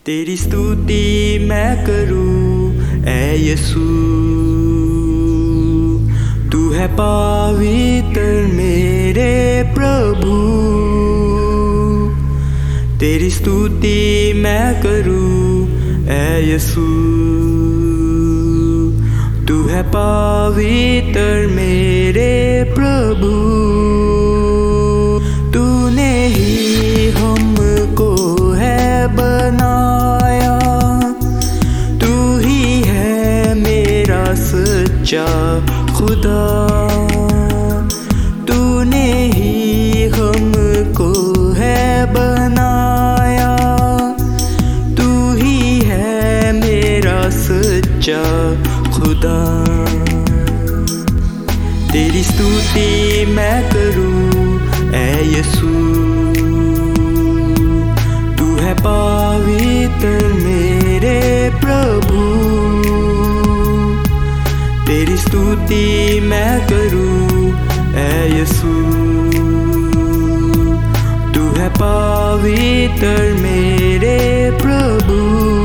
तेरी स्तुति मैं करूं ऐ यीशु। तू है पवित्र मेरे प्रभु। तेरी स्तुति मैं करूं ऐ यीशु। तू है पवित्र मेरे प्रभु। तूने ही हमको है बनाया। तू ही है मेरा सच्चा खुदा। तूने ही हमको है बनाया। तू ही है मेरा सच्चा खुदा। तेरी स्तुति मैं करूं ऐ यीशु। तू है पवित्र मेरे प्रभु। तेरी स्तुति मैं करूं ऐ यीशु। तू है पवित्र मेरे प्रभु।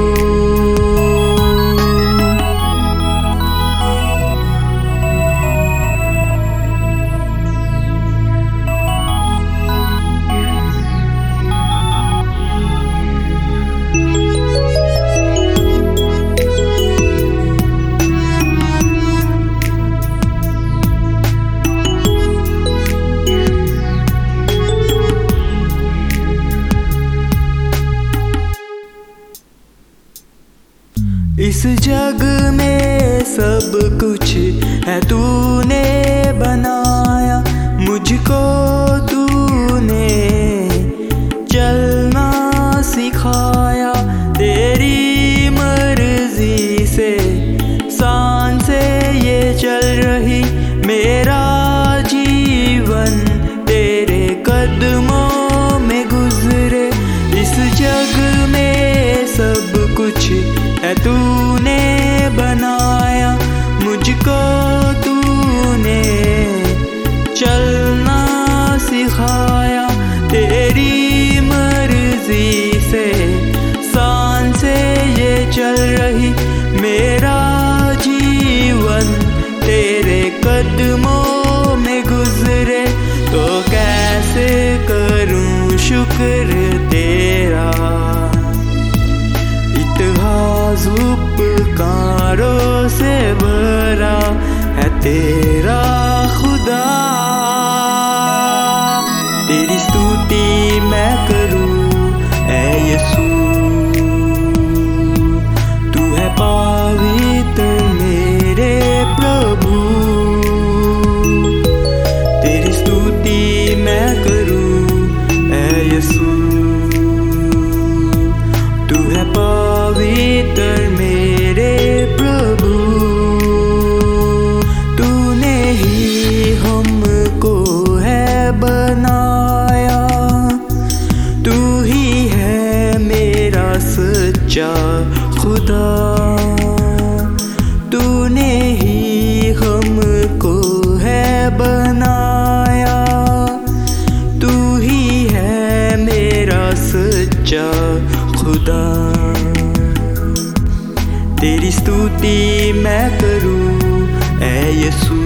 इस जग में सब कुछ है तूने बनाया। मुझको तूने चलना सिखाया। तेरी मर्जी से सांसें ये चल रही। मेरा जीवन तेरे कदमों में गुजरे। इस जग में सब कुछ है तूने बनाया। मुझको तूने चलना सिखाया। तेरी मर्जी से सांसें ये चल रही। मेरा जीवन तेरे कदमों में गुजरे। तो कैसे करूं शुक्र तेरा। उपकारों से भरा है तेरा खुदा। तेरी स्तुति मैं करूं ऐ यीशु। तू है पवित्र मेरे प्रभु। तेरी स्तुति मैं करूं ऐ यीशु। तू है पवित्र मेरे प्रभु। तूने ही हमको है बनाया। तू ही है मेरा सच्चा खुदा। तूने ही हमको है बनाया। तू ही है मेरा सच्चा खुदा। तेरी स्तुति मैं करूं ऐ यीशु।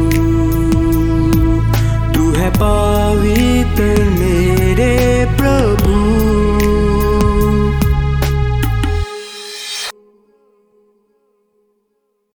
तू है पवित्र मेरे प्रभु।